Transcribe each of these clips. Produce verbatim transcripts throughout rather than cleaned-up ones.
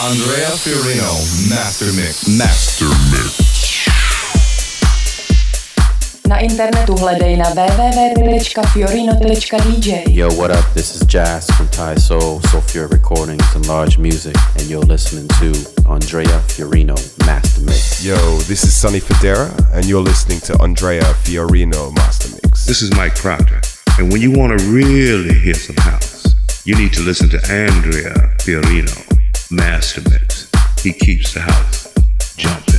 Andrea Fiorino, Master Mix. Master Mix. Na internetu hledej na w w w tečka fiorino tečka d j. Yo, what up? This is Jazz from Thai Soul, Sophia Recordings and Large Music, and you're listening to Andrea Fiorino, Master Mix. Yo, this is Sonny Fodera, and you're listening to Andrea Fiorino, Master Mix. This is Mike Proctor, and when you want to really hear some house, you need to listen to Andrea Fiorino, Master Mix. He keeps the house jumping.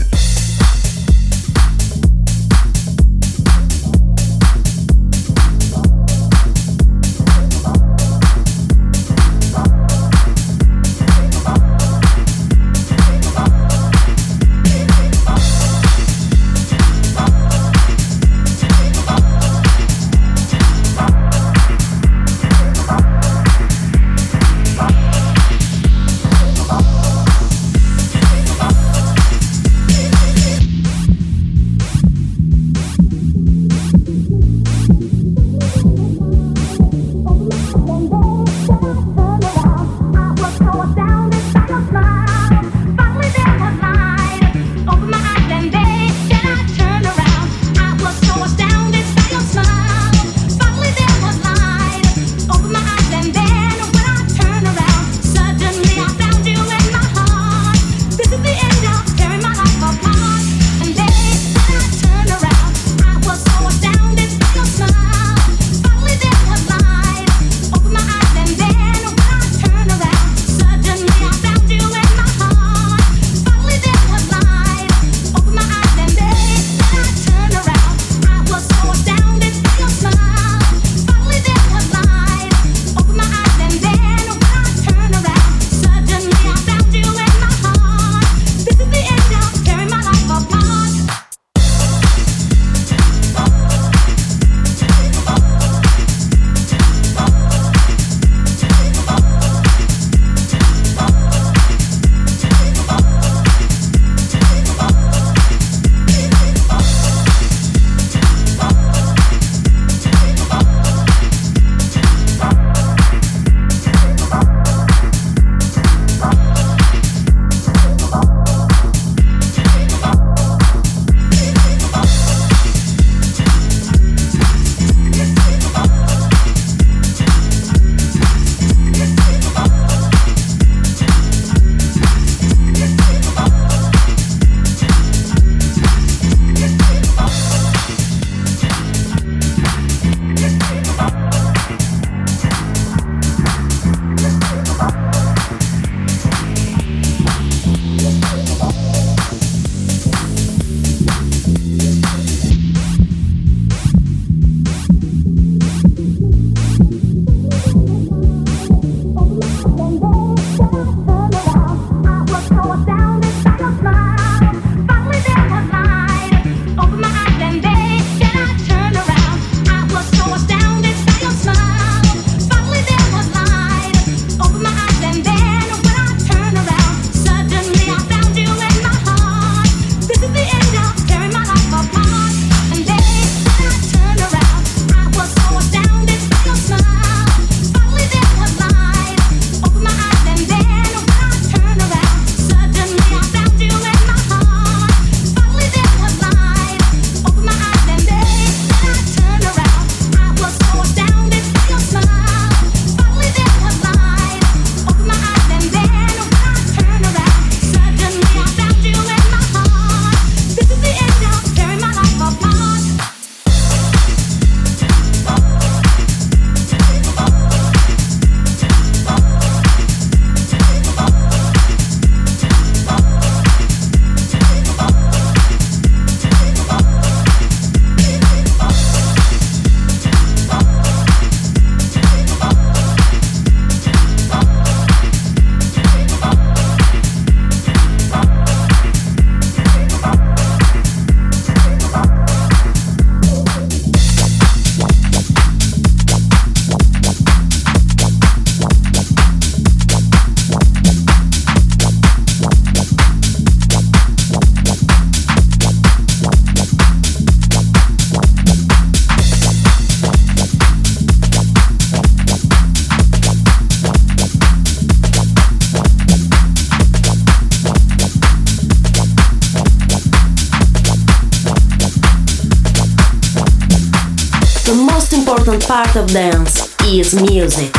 important part of dance is music.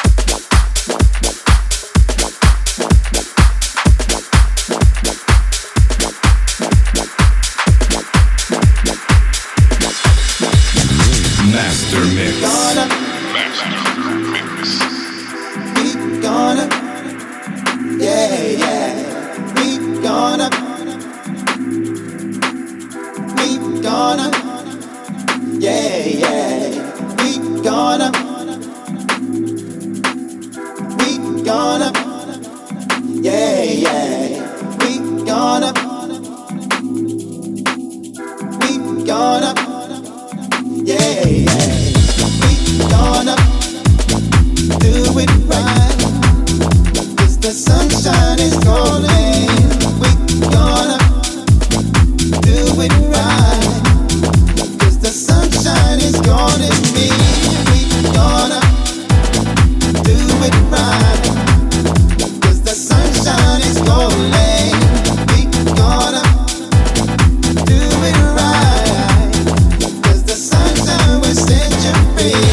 Master Mix. Gonna, we gonna, yeah, yeah. We gonna, we gonna, yeah, yeah. We gonna, we gonna, yeah, yeah. We gonna, we gonna. Yeah, yeah, we gonna do it right, 'cause the sunshine is calling. We gonna do it right, 'cause the sunshine is calling me. We gonna do it right, 'cause the sunshine is calling. We gonna do it right, 'cause the sunshine will set you free.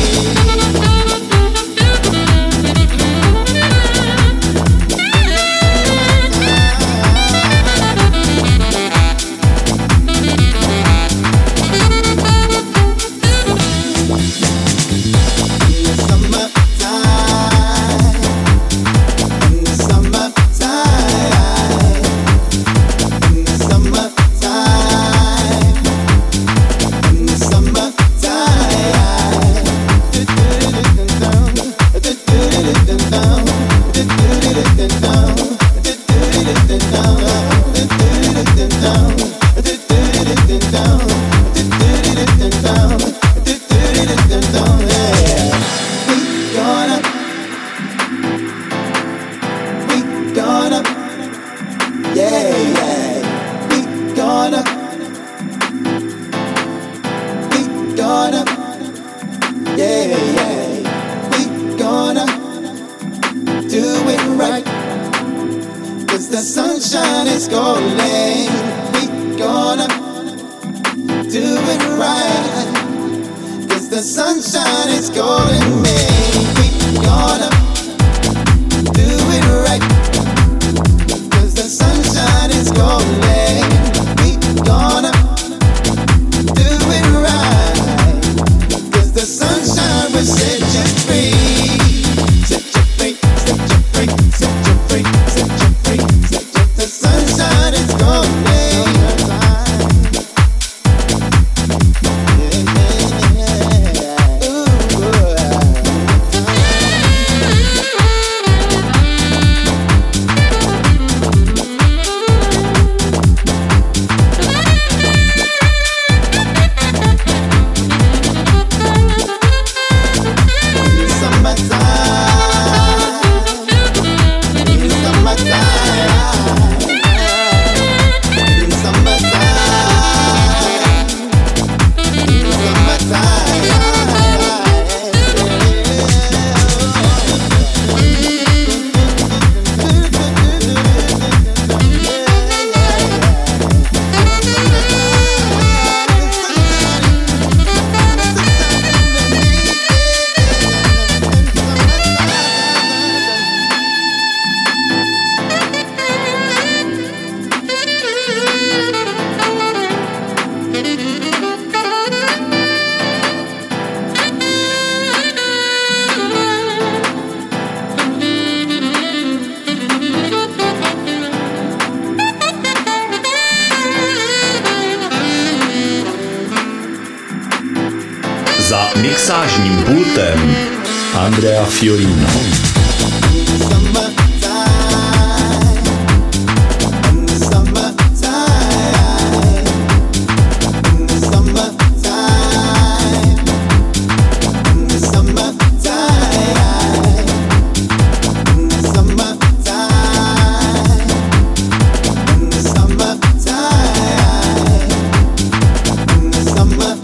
Mixážním pultem Andrea Fiorino.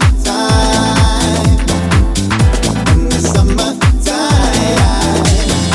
Summertime.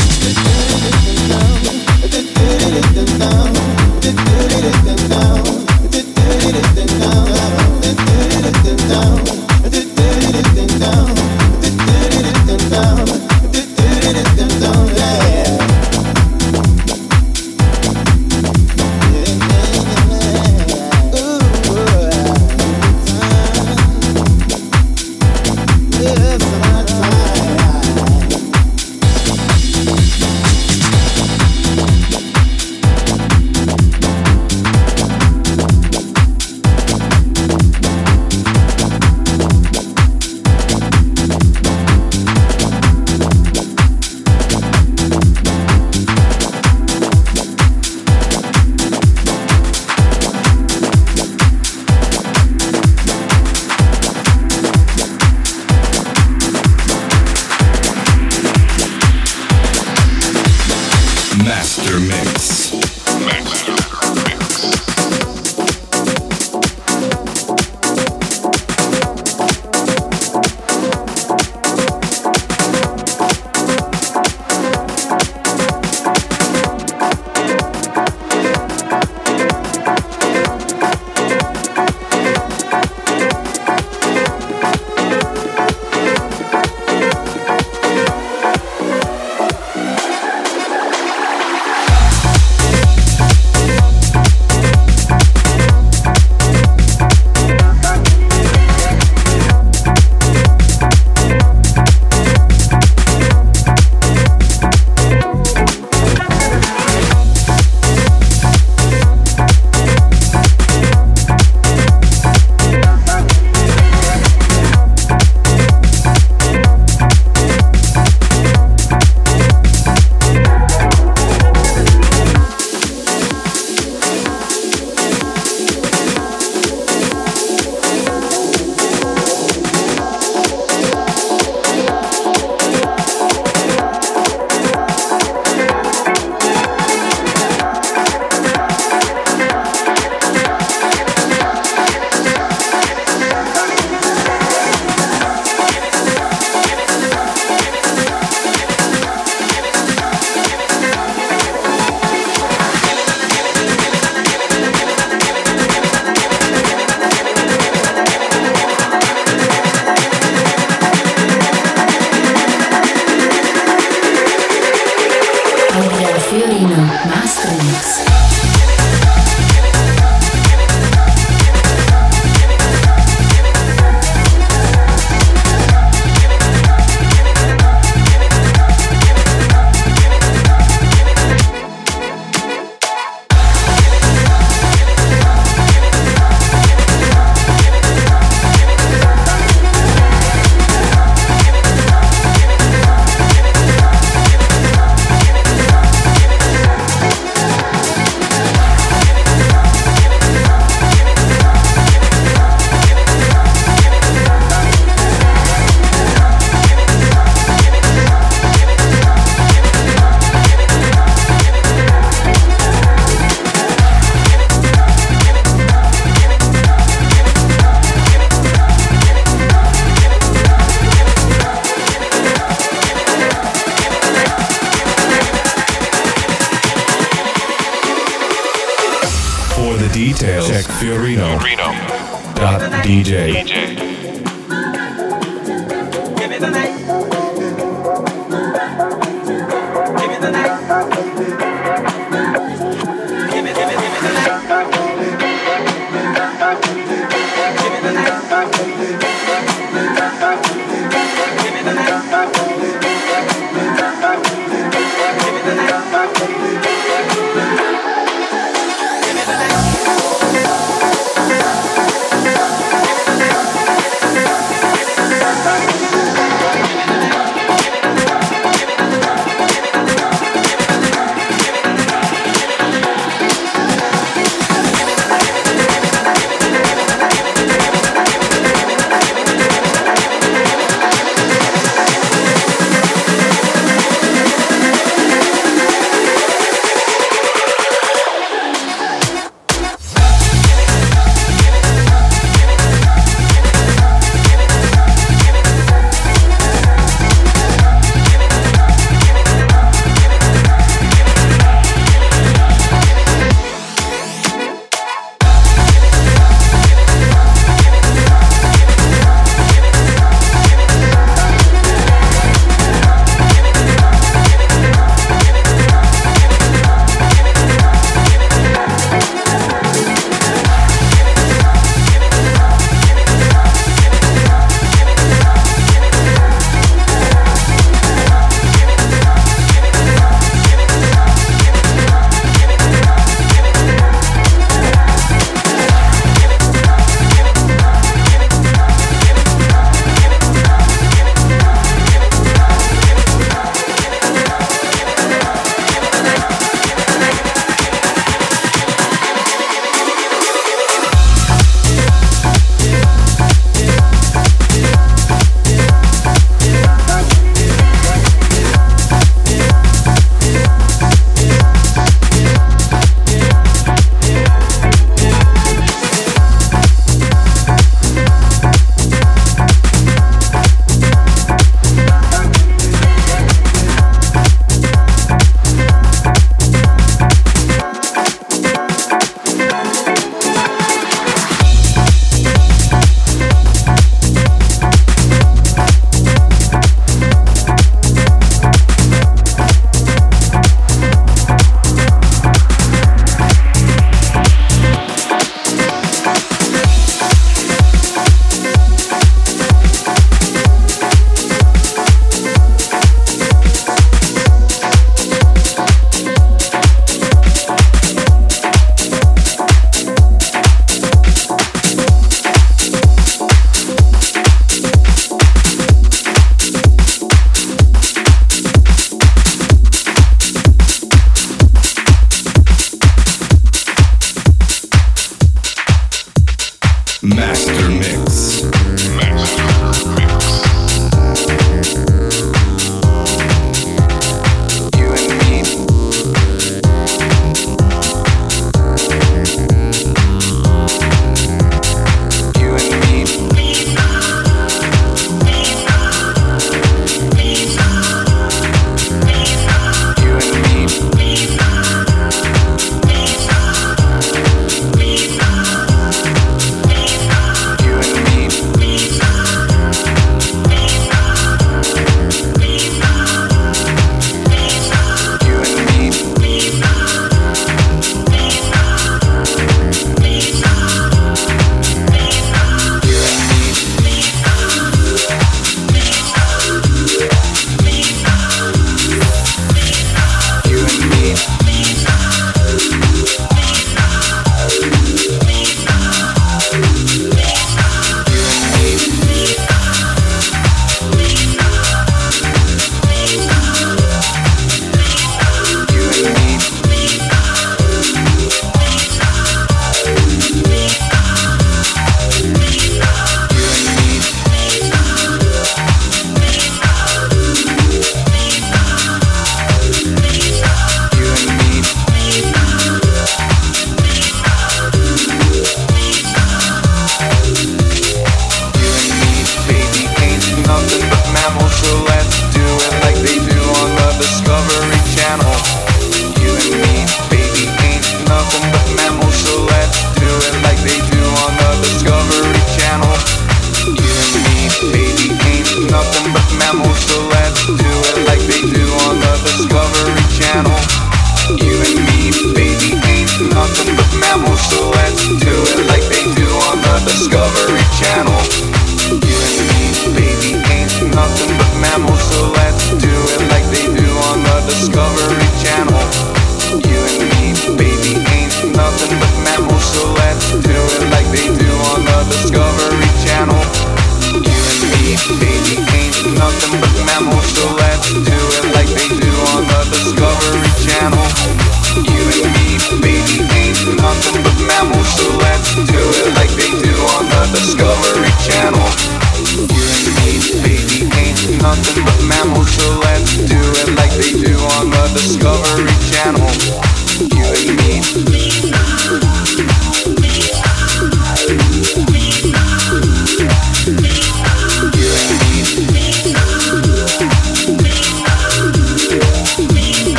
details, check Fiorino dot D J. Give me the night. Give me the night. Give me, give me, give me the night. Give me the night. Give me the night. Give me the night. Give me the night.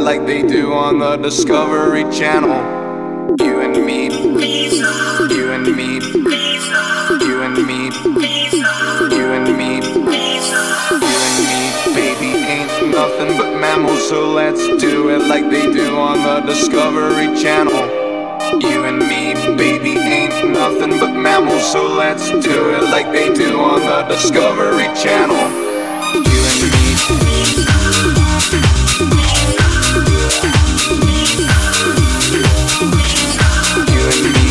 like they do on the Discovery Channel. You and me, you and me, you and me, you and me, you and me, baby, ain't nothing but mammals, so let's do it like they do on the Discovery Channel. You and me, baby, ain't nothing but mammals, so let's do it like they do on the Discovery Channel. You and me. You and me.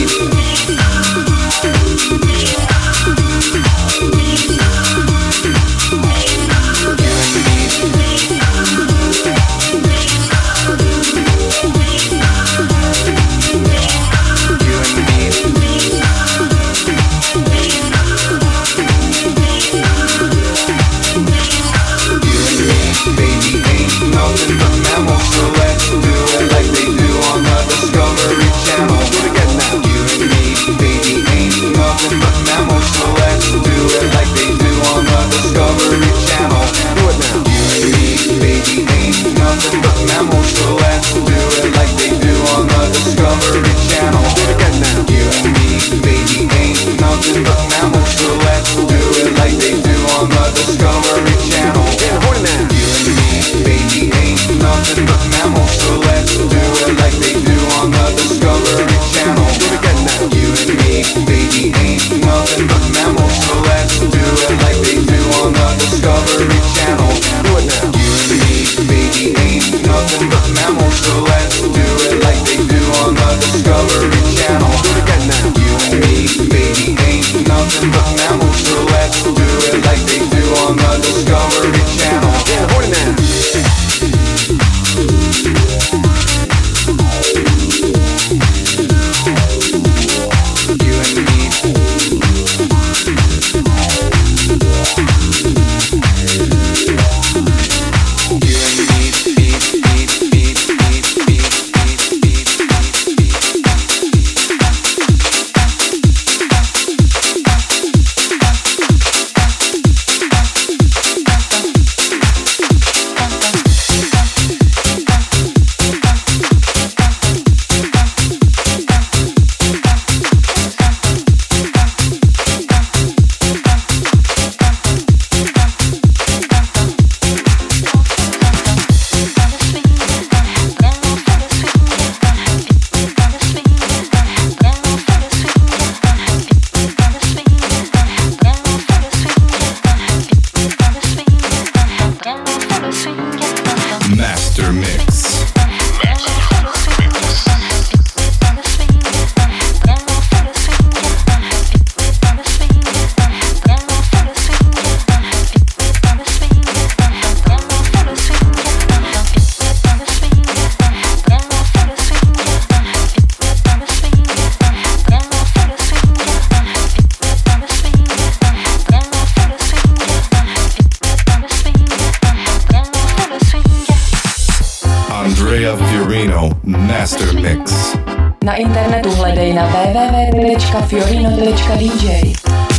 Master Mix. Na internetu hledej na w w w tečka fiorino tečka d j.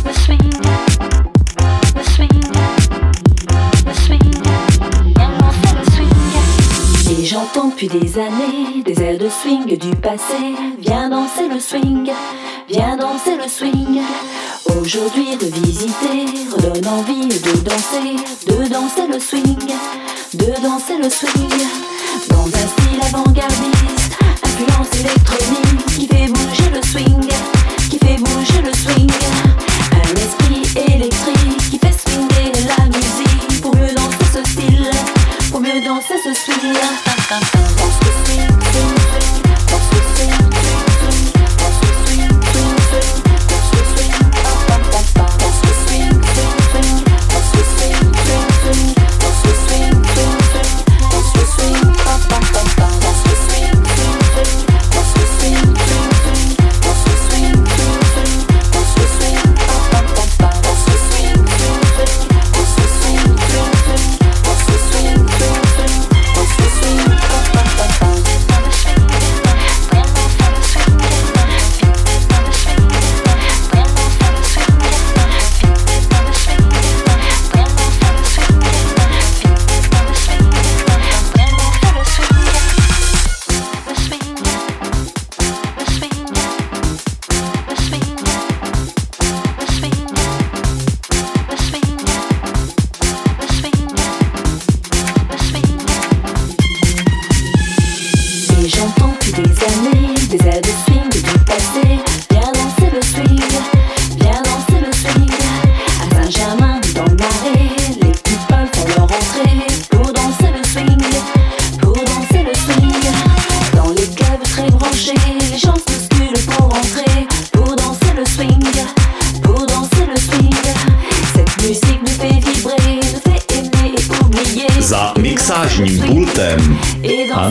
Et j'entends depuis des années des airs de swing du passé. Viens danser le swing, viens danser le swing. Aujourd'hui revisiter redonne envie de danser, de danser le swing, de danser le swing. Dans un style avant-gardiste, influence électronique qui fait bouger le swing, qui fait bouger le swing. Un esprit électrique qui fait swinger la musique pour mieux danser ce style, pour mieux danser ce swing. Danse le swing, swing, swing, danse le swing, swing, swing, danse le swing, swing, swing, danse le swing, pam pam pam pam, danse le swing, swing, swing, danse le swing, swing, swing, danse le swing, swing, swing, danse le swing, pam pam pam pam, danse le swing, swing, swing, danse le swing, swing, swing.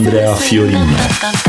Andrea Fiorino.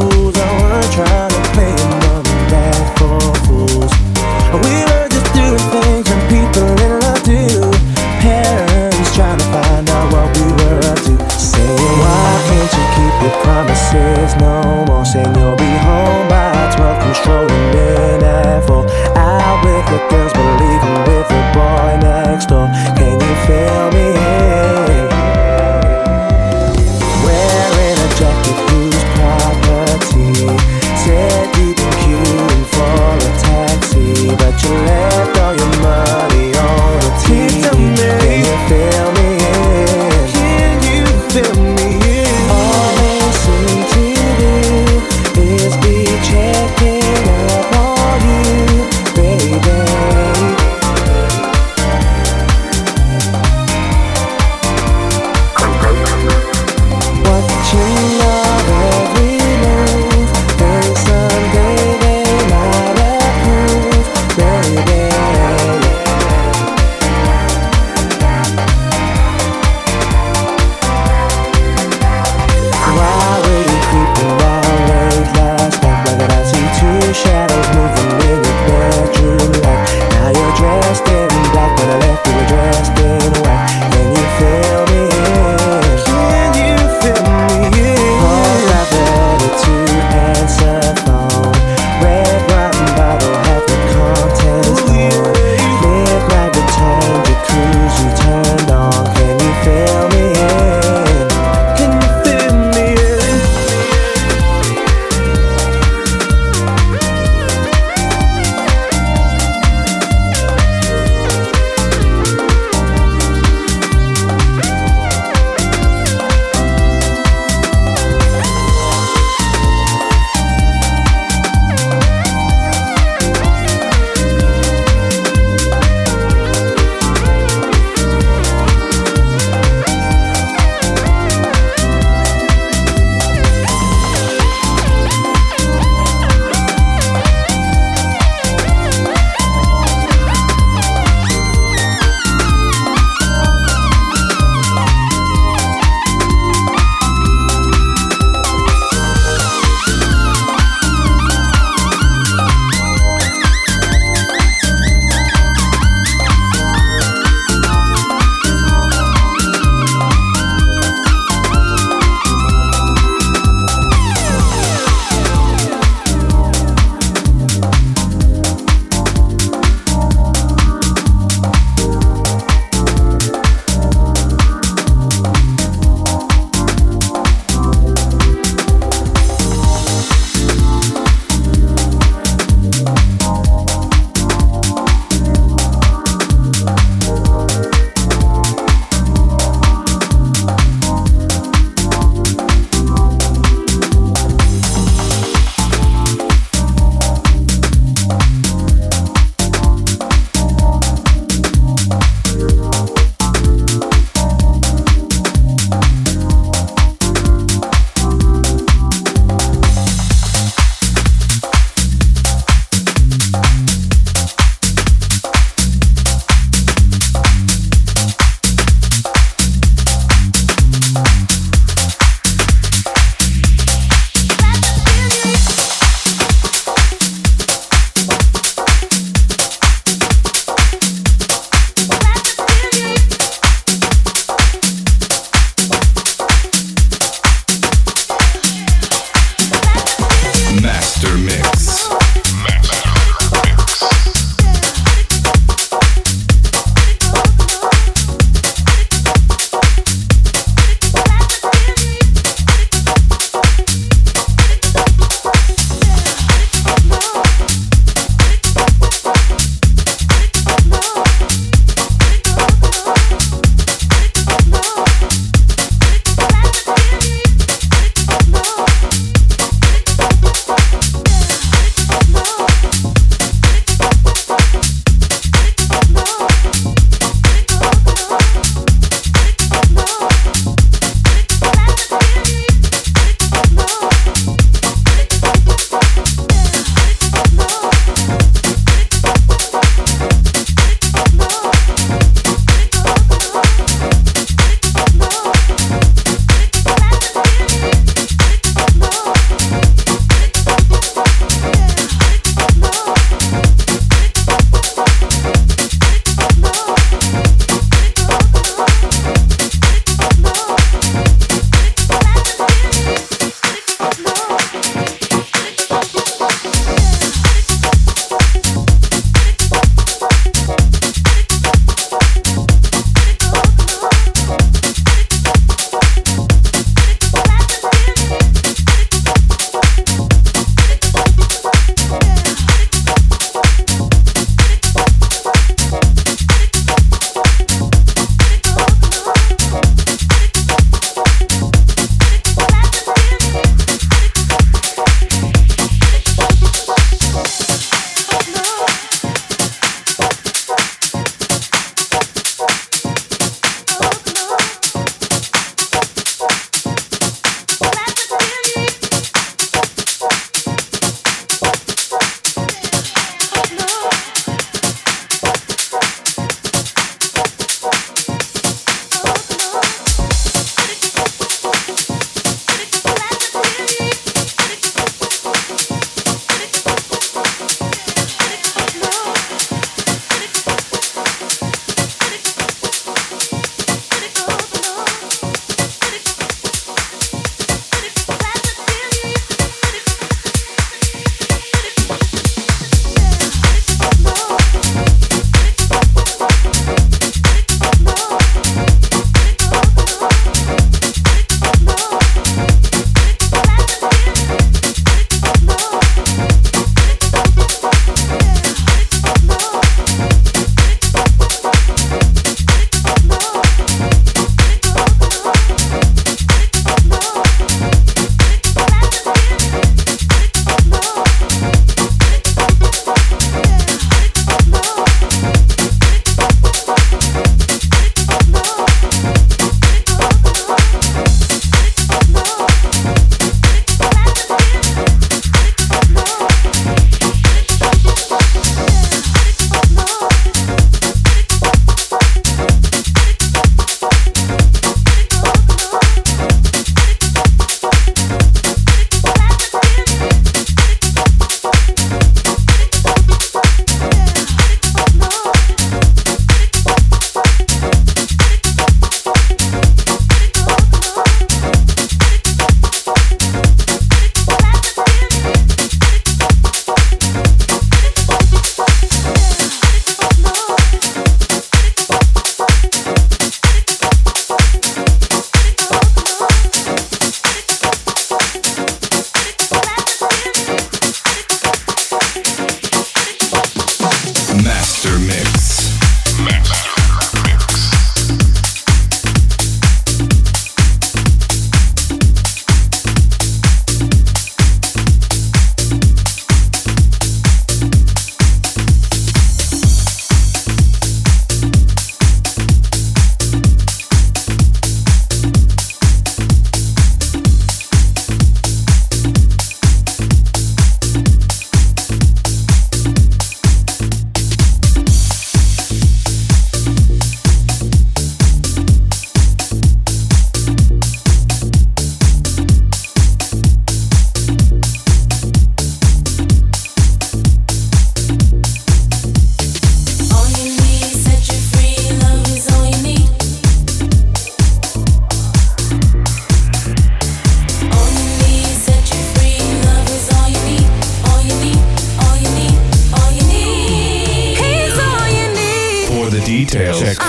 We were just doing things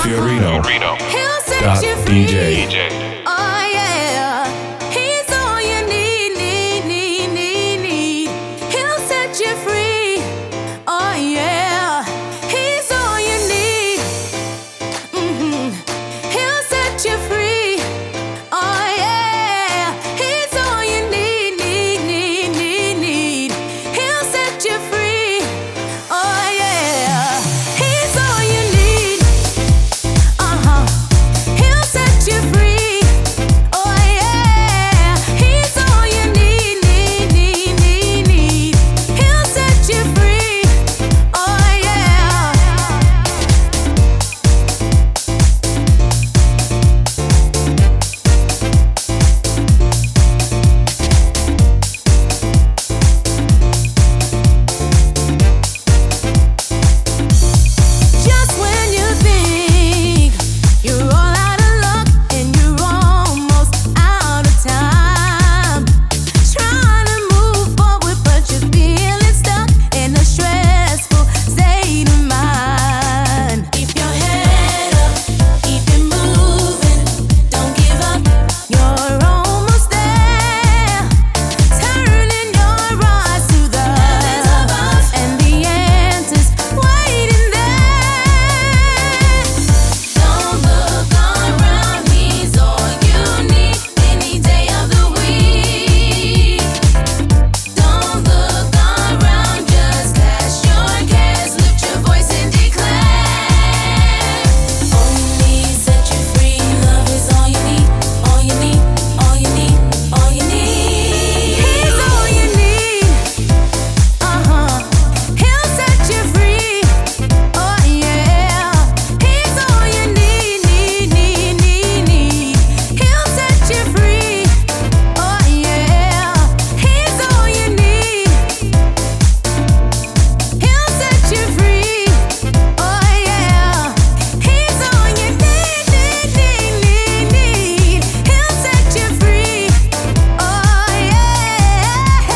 Fiorino. He'll set Dot you free. D J. Oh yeah, he's all you need, need, need, need, need. He'll set you free. Oh yeah, he's all you need. Mm-hmm. He'll set you free. Oh yeah, he's all you need, need, need, need, need. He'll set you free. Oh yeah, he's all you need. Uh-huh. He'll set you free. Oh yeah, he's all you need, need, need, need, need. He'll set you free. Oh yeah. Just when you think you're all out of luck and you're almost out of time, trying to move forward but you're feeling stuck in a stressful state of mind. Keep your head up, keep it moving, don't give up. You're almost there. Turning your eyes to the heavens above, and the answer's waiting there. Don't look around, he's all you need any day of the week. Don't look around, just cast your cares, lift your voice and declare. Only set you free, love is all you need, all you need, all you need, all you need. He's all you need. Uh-huh. He'll set you free. Oh yeah. He's all you need, need, need, need, need. He'll set you free. Oh yeah. He's all you need. He'll set you free. Oh yeah. He's all you need, need, need, need, need. He'll set you free. Oh yeah.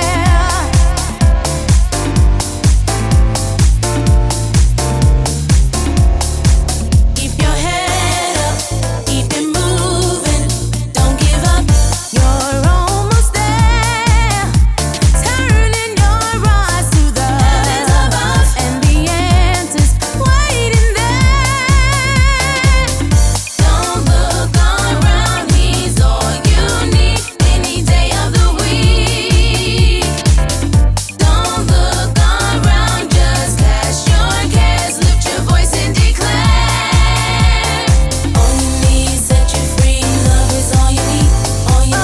Keep your head up, keep it moving, don't give up. You're almost there. Turning your eyes to the heavens above, and the answer's waiting there. Don't look around, he's all you need any day of the week. Don't look around, just cast your cares, lift your voice and declare. Only set you free, love is all you need, all you need, all you need,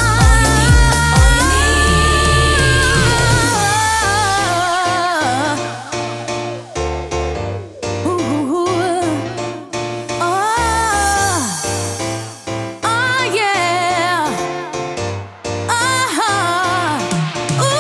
all you need. Ooh, oh, oh yeah, uh-huh, ooh.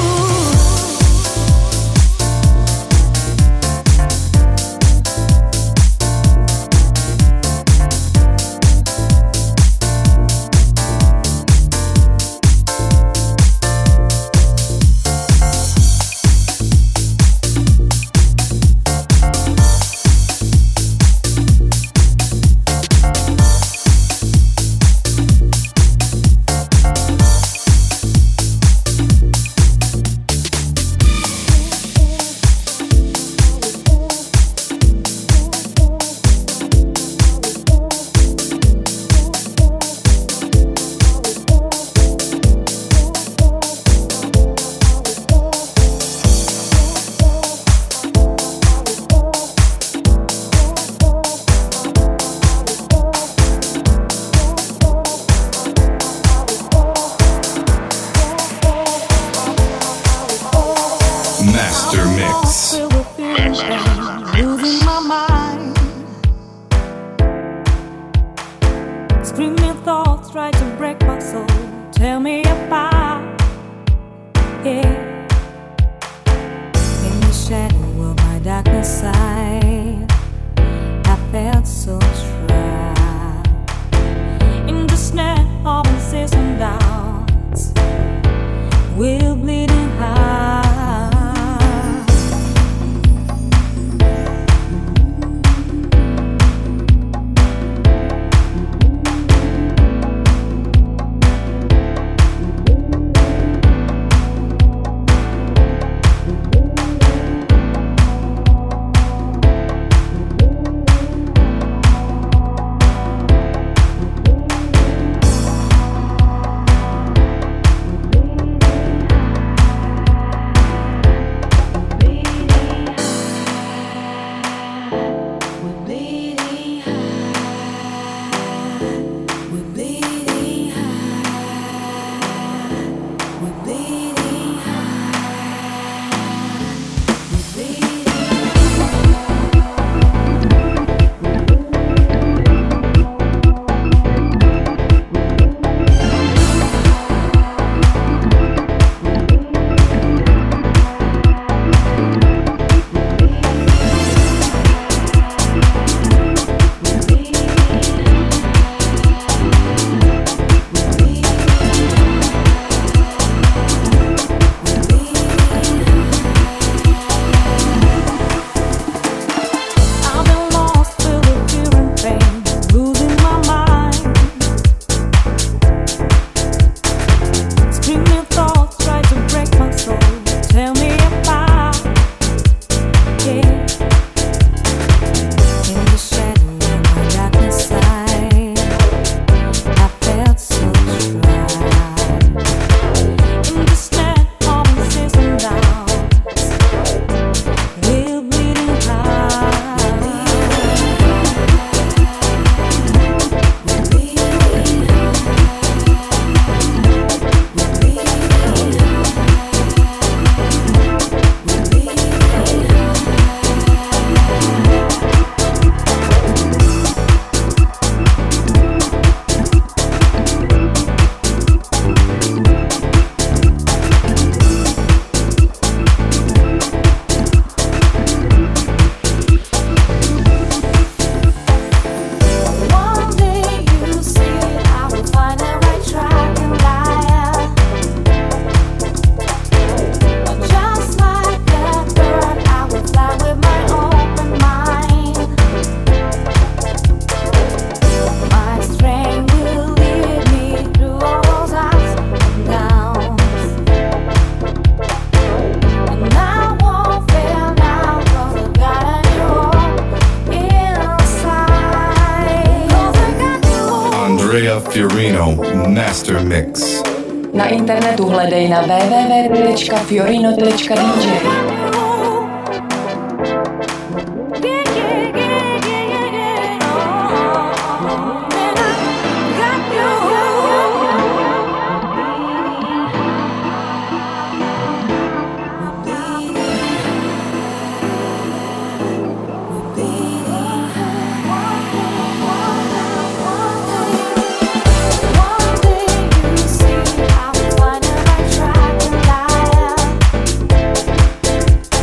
Master Mix. Losing my mind. Screaming thoughts try to break my soul. Tear me apart. Yeah. In the shadow of my darkness side, I felt so trapped. In the snare of incessant doubts, we're bleeding heart. Andrea Fiorino Master Mix. Na internetu hledej na w w w tečka fiorino tečka d j. Find the right track to lie.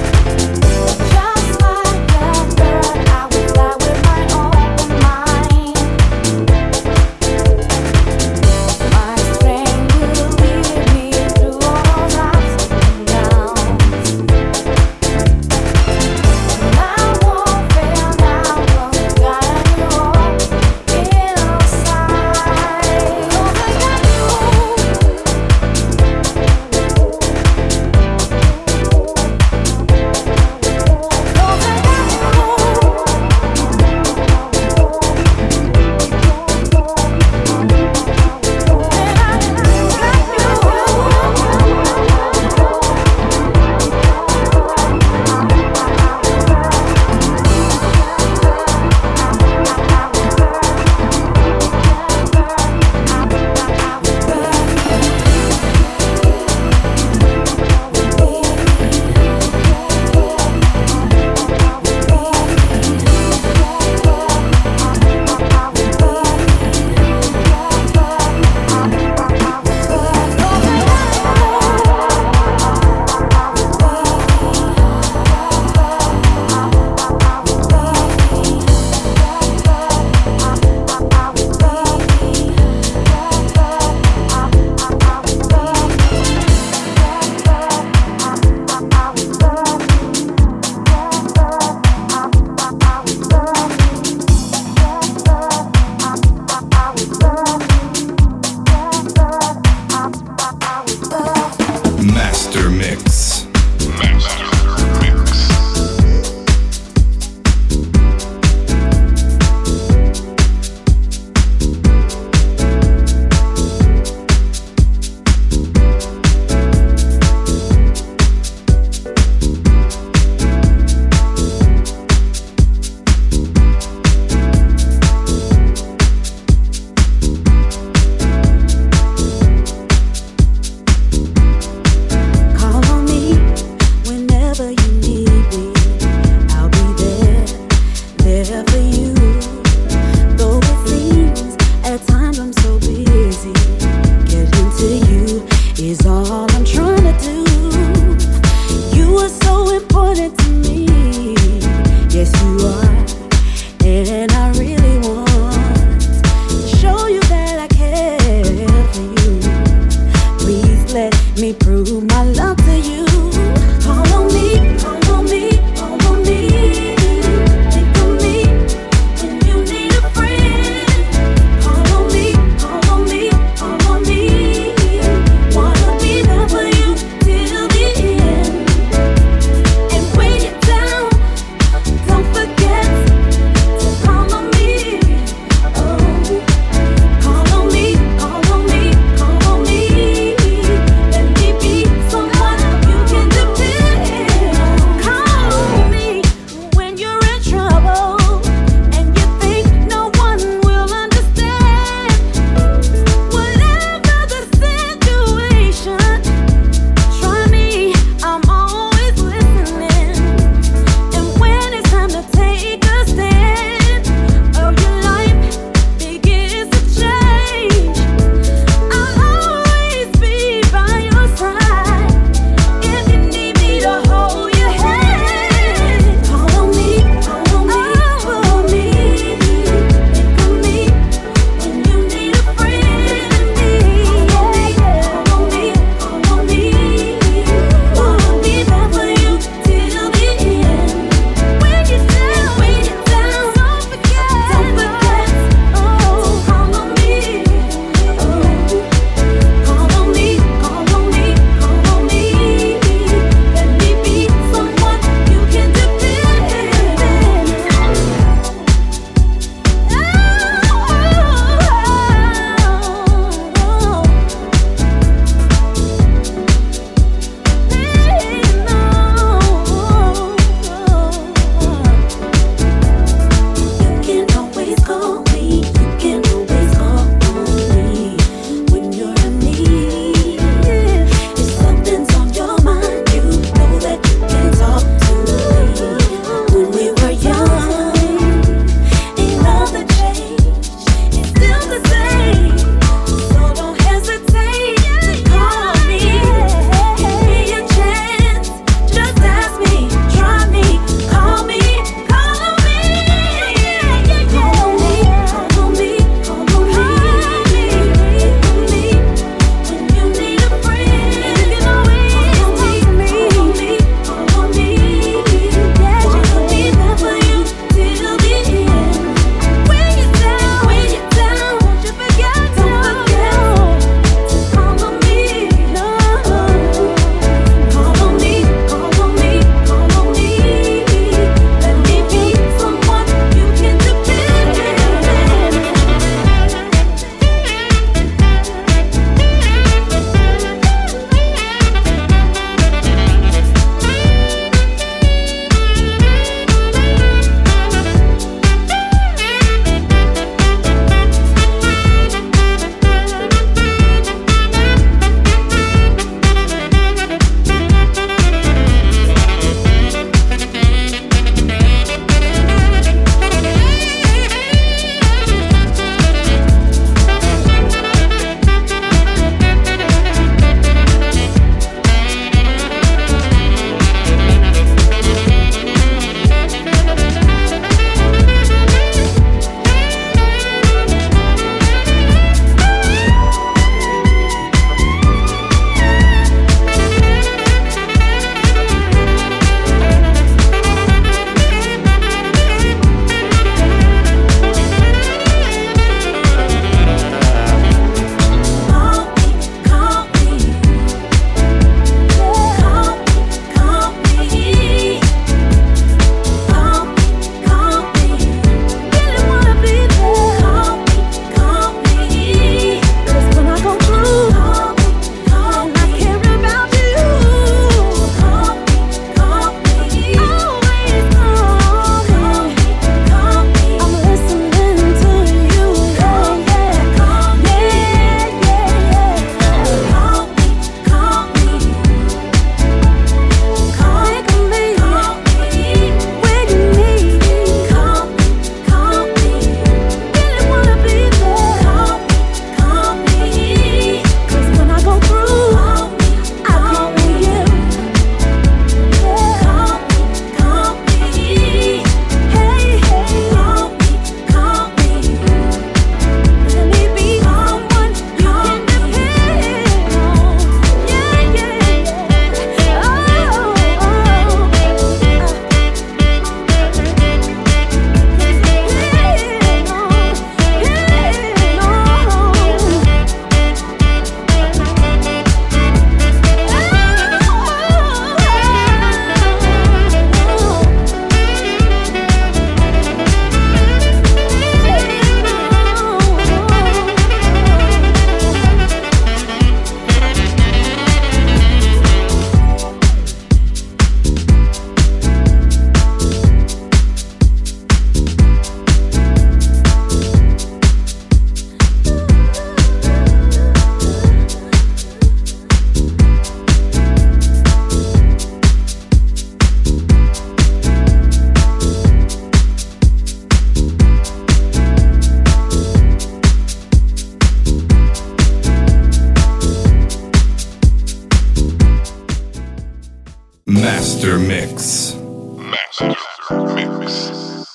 Master Mix. Master Mix.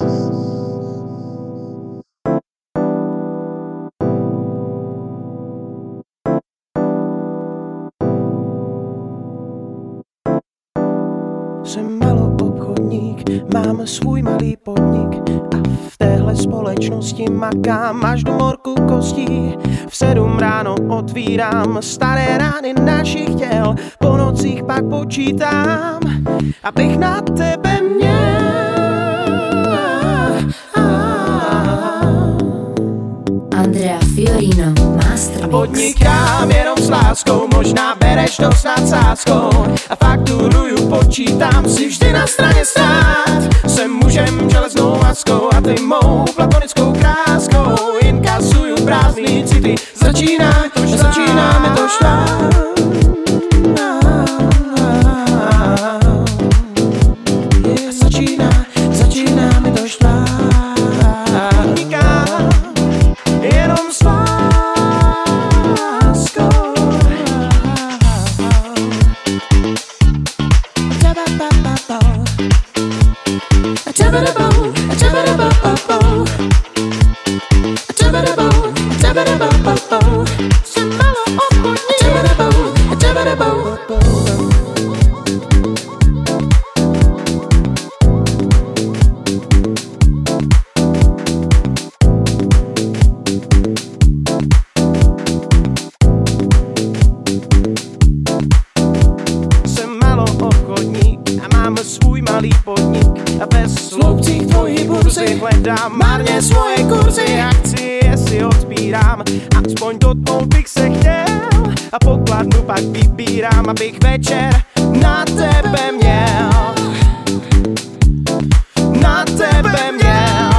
Jsem maloobchodník, mám svůj malý podnik a v téhle společnosti makám až do morku kostí. V sedm ráno otvírám staré rány našich těl, po nocích pak počítám, abych na tebe měl. Andrea Fiorino, Master Mix. Podnikám jenom s láskou, možná bereš to s nadsázkou a fakturuju, počítám si vždy na straně stát. Jsem mužem železnou maskou a ty mou platonickou kráskou. Inkasuju prázdný city, začíná to štát, začíná mi to štát. Začíná, začíná mi to štát. Podnikám jenom s láskou. Jsem maloobchodník a mám svůj malý podnik a ve sloupcích tvojí burzy hledám marně svoje kurzy. Akci si odpírám, aspoň do toho bych se chtěl a pokladnu pak vybírám, abych večer na tebe měl. Na tebe měl.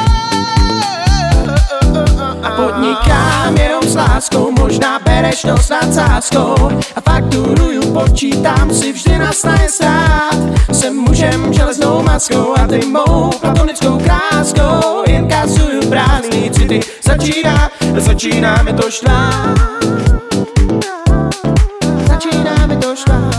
A podnikám jenom s láskou, možná bereš to s nadsázkou a fakturuju, počítám si vždy na straně stát. Jsem mužem železnou maskou a ty mou platonickou kráskou. Inkasuju prázdný city, začíná, začíná mi to štvát. Začíná mi to štvát.